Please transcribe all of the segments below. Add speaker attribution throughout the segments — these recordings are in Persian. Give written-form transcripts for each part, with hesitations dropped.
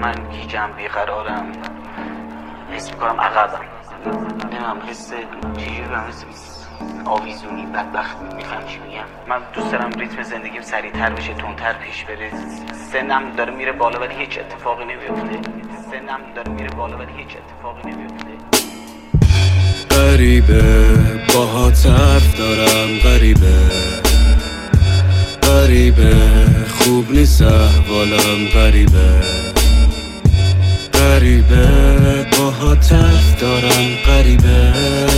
Speaker 1: من گیجم بیقرارم، حس میکنم عقبم، نمیم حس چجوری برم، حس آویزونی بدبخت. میفهم چی میگم؟ من دوست دارم ریتم زندگیم سریعتر بشه، تندتر پیش بره. سنم داره میره بالا ولی هیچ اتفاقی نمیفته. سنم داره میره بالا ولی هیچ اتفاقی نمیفته.
Speaker 2: غریبه باهات حرف دارم، غریبه غریبه خوب نیست احوالم، غریبه غریبه باهات حرف دارم، غریبه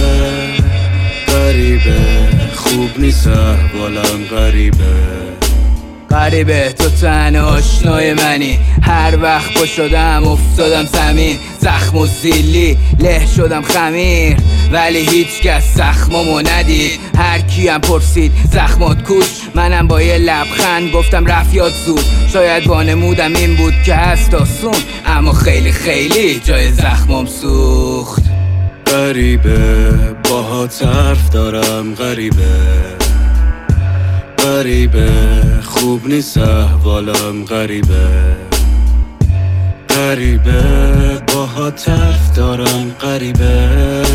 Speaker 2: غریبه خوب نیست احوالم، غریبه
Speaker 3: غریبه تو تن آشنای منی، هر وقت پا شدم افتادم زمین، زخم و زیلی له شدم خمیر، ولی هیچ کس زخممو ندید. هر کیم پرسید زخمات کوش، منم با یه لبخند گفتم رفت یاد زود. شاید وانمودم این بود که هست آسون، اما خیلی خیلی جای زخمم سوخت.
Speaker 2: غریبه باهات حرف دارم، غریبه غریبه خوب نیست احوالم، غریبه غریبه باهات حرف دارم، غریبه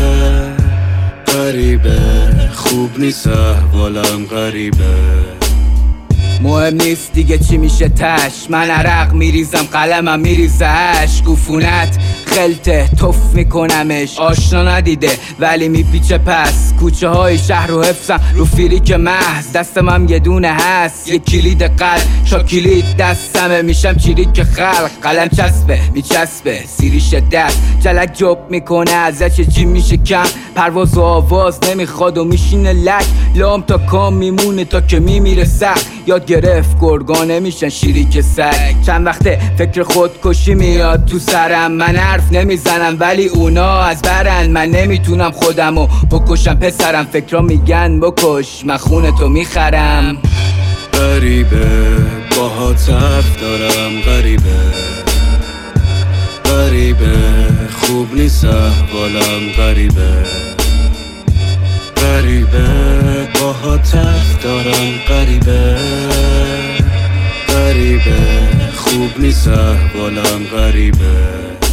Speaker 2: غریبه خوب نیست احوالم، غریبه
Speaker 3: مهم نیست دیگه چی میشه تش، من عرق میریزم قلمم میریزه اشک، عفونت خلته توف میکنمش، آشنا ندیده ولی میپیچه پس. کوچه های شهر رو حفظم رو فریک محض، دستم هم یه دونه هست، یه کلید قلب، شاکلید دستمه میشم چیریک خلق. قلم چسبه میچسبه سیریش دست، جلک جب میکنه ازش چی میشه کم، پرواز و آواز نمیخواد و میشینه لک، لام تا کام میمونه تا که میمیره سخت. یاد گرفت گرگانه میشن شیریک سگ، چند وقته فکر خودکشی میاد تو سرم، من حرف نمیزنم ولی اونا از برن، من نمیتونم خودمو بکشم پسرم، فکرها میگن بکش من خونتو میخرم.
Speaker 2: غریبه باهات حرف دارم، غریبه غریبه خوب نیست احوالم، غریبه غریبه باهات حرف دارم، غریبه غریبه خوب نیست احوالم، غریبه